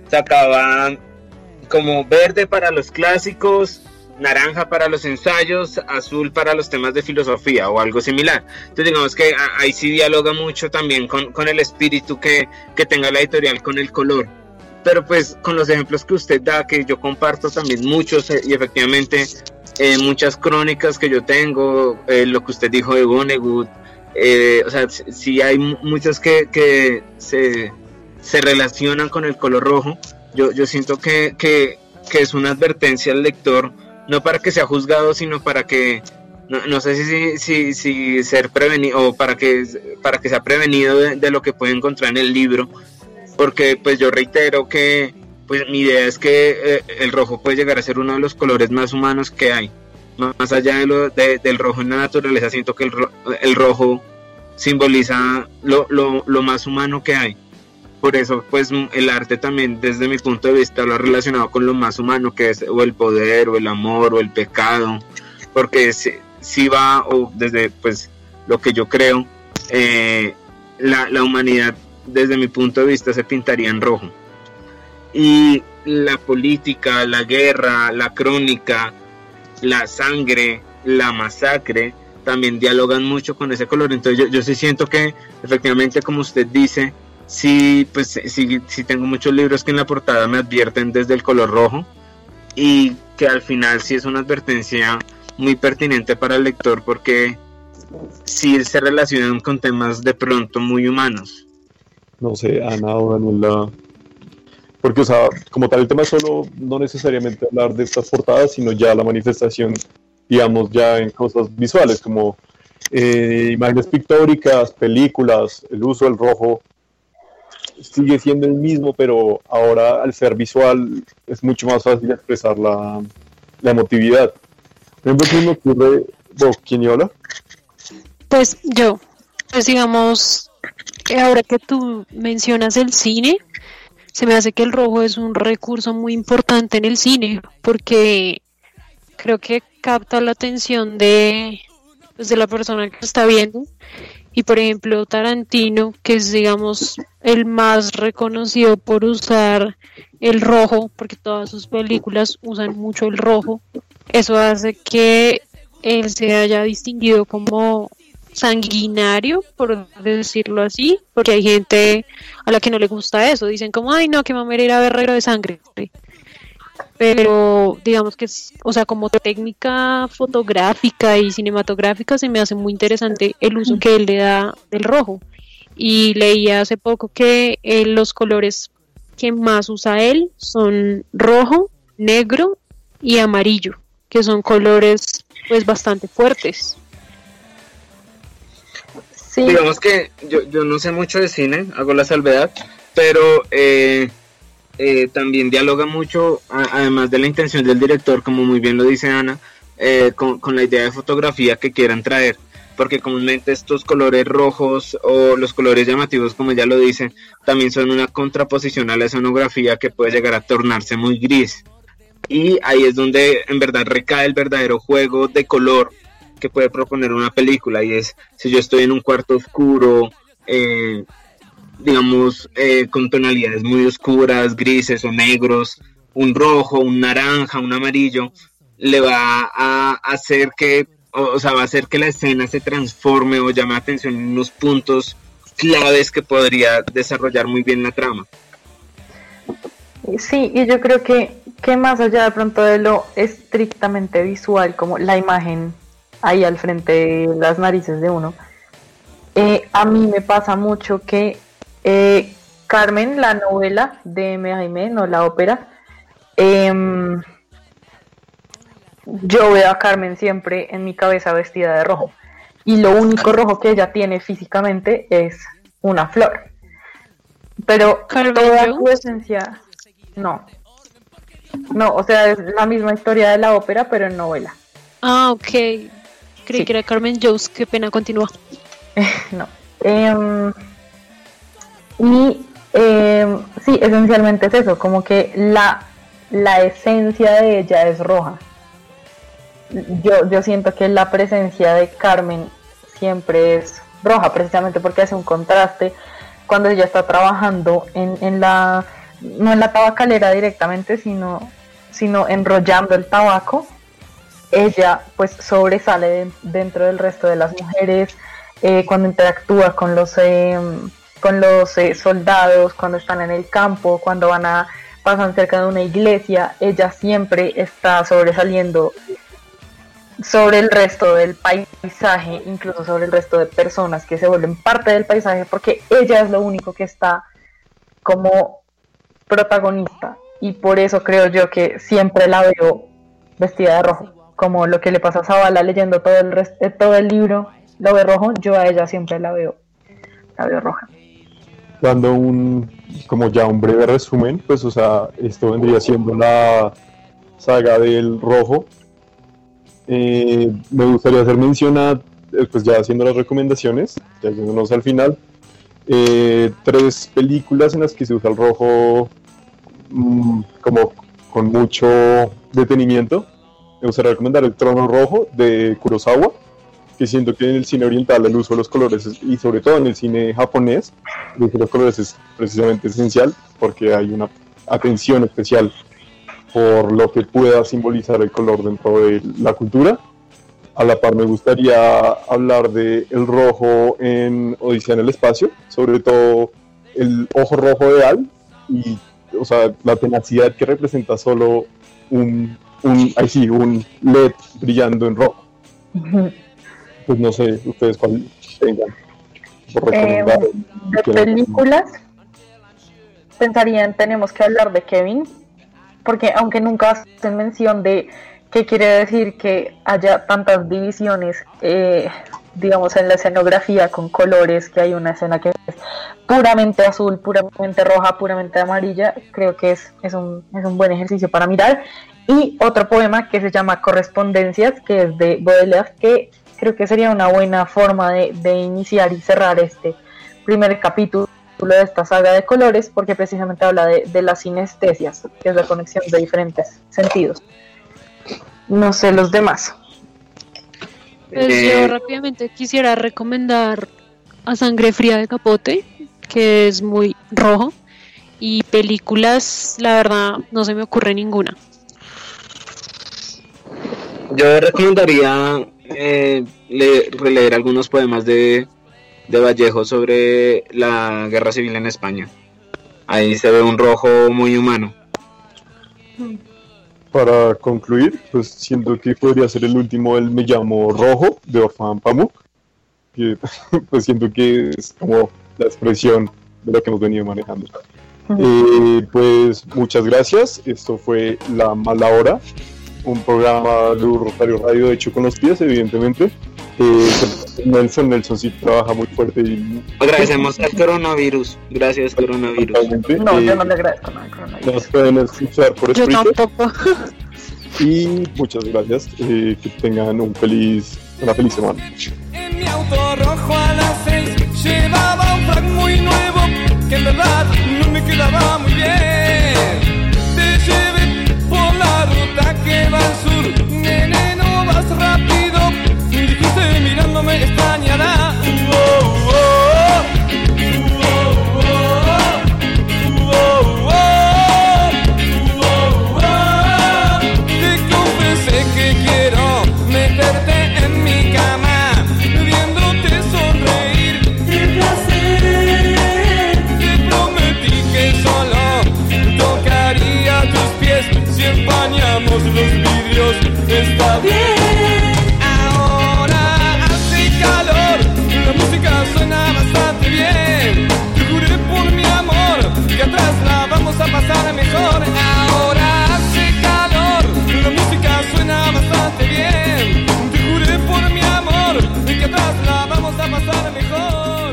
sacaban como verde para los clásicos, naranja para los ensayos, azul para los temas de filosofía o algo similar. Entonces digamos que ahí sí dialoga mucho también con, con el espíritu que, que tenga la editorial con el color. Pero pues con los ejemplos que usted da, que yo comparto también muchos, eh, y efectivamente eh, muchas crónicas que yo tengo, eh, lo que usted dijo de Vonnegut, eh, o sea, sí hay muchos que, que se, se relacionan con el color rojo. Yo, yo siento que, que, que es una advertencia al lector, no para que sea juzgado, sino para que, no, no sé si, si, si ser prevenido, o para que, para que sea prevenido de, de lo que puede encontrar en el libro, porque pues yo reitero que pues mi idea es que eh, el rojo puede llegar a ser uno de los colores más humanos que hay, más allá de lo, de, del rojo en la naturaleza. Siento que el, ro, el rojo simboliza lo, lo, lo más humano que hay. Por eso, pues, el arte también, desde mi punto de vista, lo ha relacionado con lo más humano, que es o el poder, o el amor, o el pecado, porque si, si va, o desde, pues, lo que yo creo, eh, la, la humanidad, desde mi punto de vista, se pintaría en rojo. Y la política, la guerra, la crónica, la sangre, la masacre, también dialogan mucho con ese color. Entonces, yo, yo sí siento que, efectivamente, como usted dice, sí, pues sí, sí tengo muchos libros que en la portada me advierten desde el color rojo, y que al final sí es una advertencia muy pertinente para el lector, porque sí se relacionan con temas de pronto muy humanos. No sé, Ana o Daniela, porque o sea, como tal el tema es solo no necesariamente hablar de estas portadas, sino ya la manifestación, digamos, ya en cosas visuales, como eh, imágenes pictóricas, películas, el uso del rojo sigue siendo el mismo, pero ahora al ser visual es mucho más fácil expresar la, la emotividad. Por ejemplo, ¿qué me ocurre? ¿Vos, quién habla? Pues yo, pues digamos, ahora que tú mencionas el cine, se me hace que el rojo es un recurso muy importante en el cine, porque creo que capta la atención de, pues, de la persona que lo está viendo. Y por ejemplo Tarantino, que es digamos el más reconocido por usar el rojo, porque todas sus películas usan mucho el rojo, eso hace que él se haya distinguido como sanguinario, por decirlo así, porque hay gente a la que no le gusta eso, dicen como, ay no, que mamera ir a ver Regalo de Sangre, pero digamos que es, o sea, como técnica fotográfica y cinematográfica se me hace muy interesante el uso que él le da del rojo. Y leí hace poco que eh, los colores que más usa él son rojo, negro y amarillo, que son colores pues bastante fuertes. Sí. Digamos que yo, yo no sé mucho de cine, hago la salvedad, pero eh, eh, también dialoga mucho, a, además de la intención del director, como muy bien lo dice Ana, eh, con, con la idea de fotografía que quieran traer, porque comúnmente estos colores rojos o los colores llamativos, como ya lo dice, también son una contraposición a la escenografía que puede llegar a tornarse muy gris, y ahí es donde en verdad recae el verdadero juego de color que puede proponer una película, y es si yo estoy en un cuarto oscuro, eh, digamos, eh, con tonalidades muy oscuras, grises o negros, un rojo, un naranja, un amarillo, le va a hacer que, o, o sea, va a hacer que la escena se transforme o llame la atención en unos puntos claves que podría desarrollar muy bien la trama. Sí, y yo creo que, que más allá de pronto de lo estrictamente visual, como la imagen ahí al frente de las narices de uno, eh, a mí me pasa mucho que eh, Carmen, la novela de M. Jaime, no la ópera, eh, yo veo a Carmen siempre en mi cabeza vestida de rojo, y lo único rojo que ella tiene físicamente es una flor, pero toda su esencia, no, no, o sea, es la misma historia de la ópera, pero en novela. Ah, ok, creí sí. que era Carmen Jones, qué pena, continúa. No, eh, y eh, sí, esencialmente es eso, como que la, la esencia de ella es roja. Yo, yo siento que la presencia de Carmen siempre es roja, precisamente porque hace un contraste cuando ella está trabajando en, en la no en la tabacalera directamente, sino, sino enrollando el tabaco, ella pues sobresale de, dentro del resto de las mujeres, eh, cuando interactúa con los, eh, con los eh, soldados, cuando están en el campo, cuando van a pasan cerca de una iglesia, ella siempre está sobresaliendo sobre el resto del paisaje, incluso sobre el resto de personas que se vuelven parte del paisaje, porque ella es lo único que está como protagonista, y por eso creo yo que siempre la veo vestida de rojo, como lo que le pasa a Zavala leyendo todo el rest- todo el libro, lo ve rojo, yo a ella siempre la veo, la veo roja. Dando un, como ya un breve resumen, pues o sea, esto vendría siendo la saga del rojo. Eh, me gustaría hacer mención a, pues ya haciendo las recomendaciones, ya yéndonos al final, eh, tres películas en las que se usa el rojo mmm, como con mucho detenimiento. Me gustaría recomendar El Trono Rojo de Kurosawa, que siento que en el cine oriental el uso de los colores es, y sobre todo en el cine japonés el uso de los colores es precisamente esencial, porque hay una atención especial por lo que pueda simbolizar el color dentro de la cultura. A la par me gustaría hablar de el rojo en Odisea en el espacio, sobre todo el ojo rojo de Al, y o sea, la tenacidad que representa solo un, un, ay, sí, un L E D brillando en rojo. Pues no sé, ustedes cuál tengan por recomendar. Eh, de películas, pensaría en Tenemos que hablar de Kevin, porque aunque nunca hacen mención de qué quiere decir que haya tantas divisiones, eh, digamos, en la escenografía con colores, que hay una escena que es puramente azul, puramente roja, puramente amarilla, creo que es, es, un, es un buen ejercicio para mirar. Y otro poema que se llama Correspondencias, que es de Baudelaire, que creo que sería una buena forma de, de iniciar y cerrar este primer capítulo de esta saga de colores, porque precisamente habla de, de las sinestesias, que es la conexión de diferentes sentidos. No sé los demás. Pues yo rápidamente quisiera recomendar A Sangre Fría de Capote, que es muy rojo, y películas, la verdad, no se me ocurre ninguna. Yo recomendaría eh, le, releer algunos poemas de, de Vallejo sobre la guerra civil en España. Ahí se ve un rojo muy humano. Para concluir, pues siento que podría ser el último el Me Llamo Rojo de Orfan Pamuk, que pues siento que es como la expresión de lo que hemos venido manejando. Eh, pues muchas gracias, esto fue La Mala Hora, un programa de Rosario Radio hecho con los pies, evidentemente. Eh, Nelson, Nelson sí trabaja muy fuerte y... Agradecemos al coronavirus, gracias coronavirus. No, eh, yo no le agradezco nada al coronavirus. Nos pueden escuchar por Yo Spreaker. tampoco. Y muchas gracias, eh, que tengan un feliz, una feliz semana. En mi auto rojo a las seis llevaba un frac muy nuevo que en verdad no me quedaba muy bien. Te llevé por la ruta que va al sur, nene, no vas rápido. Dijiste mirándome extrañará. Uh, oh, oh. Uh, oh, oh. Uh, oh, oh. Uh, oh, oh. Te confesé que quiero meterte en mi cama, viéndote sonreír. ¡Qué placer! Te prometí que solo tocaría tus pies si empañamos los vidrios. Está bien. Ahora hace calor, la música suena bastante bien. Te juré por mi amor que atrás la vamos a pasar mejor. Ahora hace calor, la música suena bastante bien. Te juré por mi amor que atrás la vamos a pasar mejor.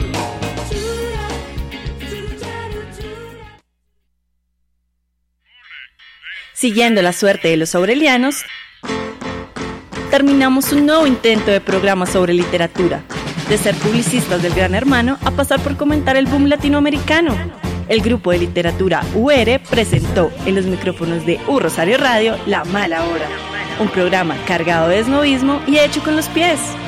Siguiendo la suerte de los aurelianos, terminamos un nuevo intento de programa sobre literatura, de ser publicistas del Gran Hermano a pasar por comentar el boom latinoamericano. El grupo de literatura U R presentó en los micrófonos de U Rosario Radio La Mala Hora, un programa cargado de esnovismo y hecho con los pies.